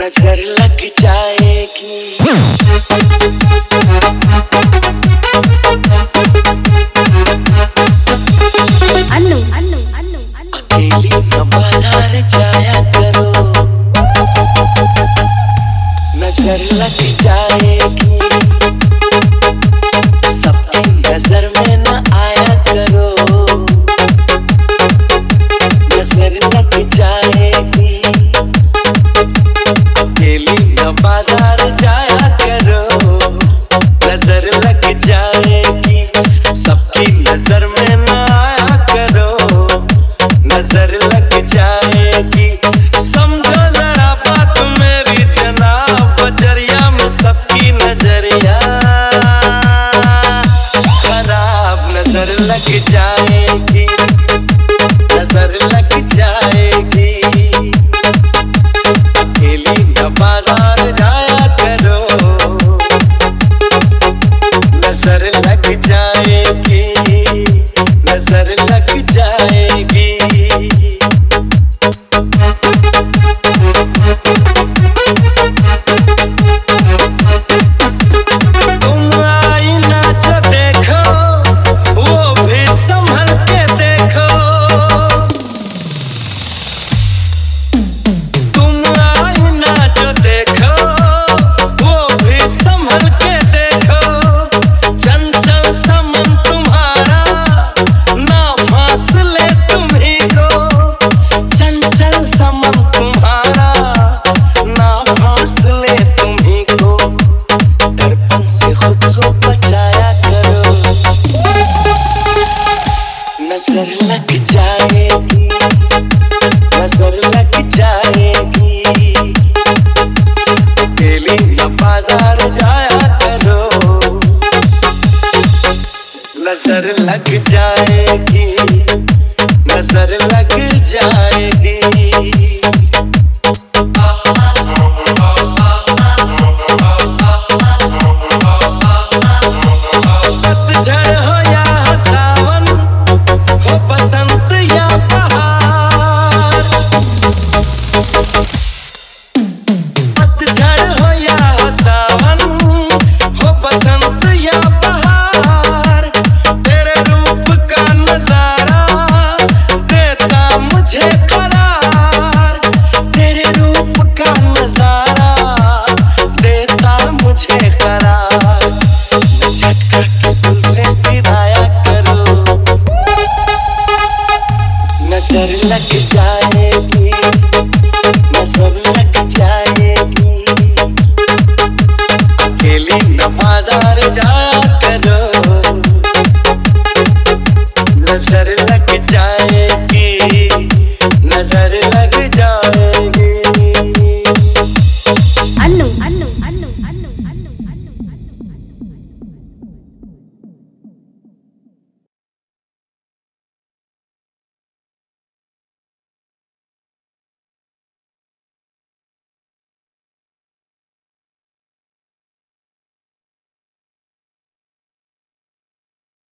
नजर लग जाएगी। अकेली न बाजार जाया करो, नजर लग जाएगी। सबकी नजर में न आया करो, नजर लग जाएगी। अकेली न बाजार जाया करो, नजर लग जाएगी। सबकी नजर में न आया करो, नजर लग जाएगी। समझो जरा बात मेरी जनाब, बजरिया में सबकी नजरिया खराब। नजर लग जाएगी, नजर लग जाएगी। अकेली न बाजार जाया करो, नजर लग जाएगी, नजर लग जाएगी। तुम आईना जो देखो, वो भी संभल के देखो। तुम आईना जो देखो, वो भी संभल के देखो। चंचल समन तुम्हारा ना फांस ले तुम्ही को। चंचल समन तुम्हारा ना फांस ले तुम्ही को। दर्पण से खुद को बचाया करो, नजर लग जाएगी, नजर लग जाएगी। अकेली न बाजार जाया करो, नजर लग जाएगी, नजर लग जाएगी। पतझड़ हो या सावन, हो बसंत या बहार। पतझड़ हो या सावन, हो बसंत या बहार। तेरे रूप का नजारा देता मुझे करार। तेरे रूप का नजारा देता मुझे करार। झटका किसी से फिराया करो, नजर लग जाएगी, नजर